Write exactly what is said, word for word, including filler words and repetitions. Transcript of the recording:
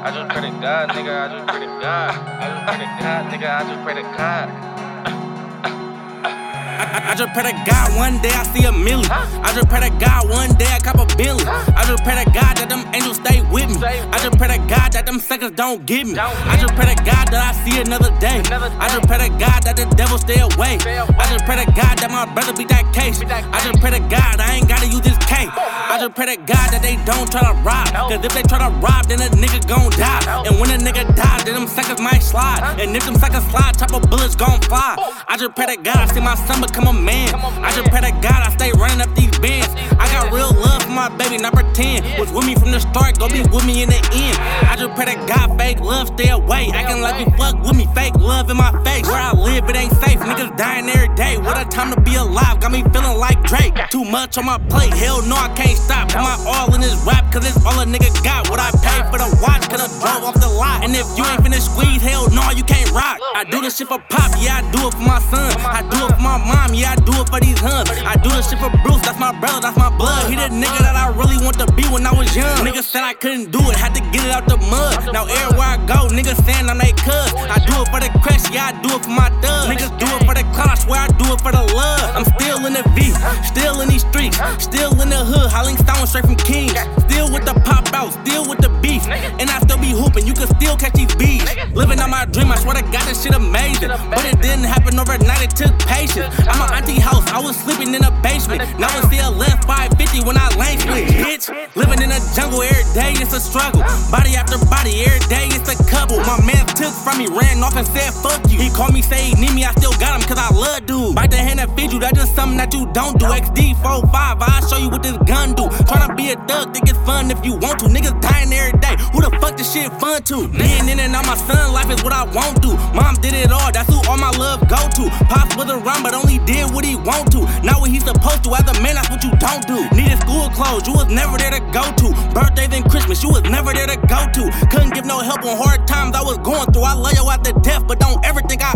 I just pray to God, nigga, I just pray to God. I just pray to God, nigga, I just pray to God. I, I just pray to God one day I see a million. I just pray to God one day I cop a billion. I just pray to God that them angels stay with me. I just pray to God that them suckers don't get me. I just pray to God that I see another day. I just pray to God that the devil stay away. I just pray to God that my brother beat that case. I just pray to God I ain't gotta use this K. I just pray to God that they don't try to rob. Cause if they try to rob, then a nigga gon' die. And when a nigga die, then them suckers might slide. And if them suckers slide, chopper bullets gon' fly. I just pray to God I see my son become a man. I just pray to God I stay running up these bands. I got real love for my baby, not pretend. Was with me from the start, gon' be with me in the end. I just pray to God fake love stay away. Acting like you fuck with me, fake love in my face. Where I live, it ain't safe, niggas dying every day. What a time to be alive, got me feeling like Drake. Too much on my plate, hell no I can't stop. Put my all in this rap, cause it's all a nigga got. What I paid for the watch, could've drove off the lot. And if you ain't finna squeeze, hell no, you can't rock. I do this shit for Pop, yeah, I do it for my son. I do it for my mom, yeah, I do it for these huns. I do this shit for Bruce, that's my brother, that's my blood. He the nigga that I really want to be when I was young. Niggas said I couldn't do it, had to get it out the mud. Now everywhere I go, niggas saying I'm they cuz. I do it for the crash, yeah, I do it for my thugs. Niggas do it for the clout, I swear I do it for the love. I'm still in the V, still in these streets, still in the hood, howling sound straight from Kings. Still with the pop out, still with the beef. And I still be hooping, you can still catch these bees. Living on my dream, I swear to God, this shit amazing. But it didn't happen overnight, it took patience. I'm my auntie house, I was sleeping in a basement. Now it's still left five fifty when I lane switch, bitch. Living in a jungle every day, it's a struggle. Body after body, every day it's a couple. My man took from me, ran off and said fuck you. He called me, say he need me, I still got him cause I love dude. Bite the hand that feed you, that's just something that you don't do. X D four five, I'll show you what this gun do. Tryna be a thug, think it's fun if you want to. Niggas dying every day, who the fuck this shit fun to? Being in and out my son life is what I won't do. Mom did it all, that's who all my love go to. Pops was around but only did what he want to. Not what he's supposed to, as a man that's what you don't do. Needed school clothes, you was never there to go to. Birthdays and Christmas, you was never there to go to. Couldn't give no help on hard times I was going through. I love you out to death, but don't ever think I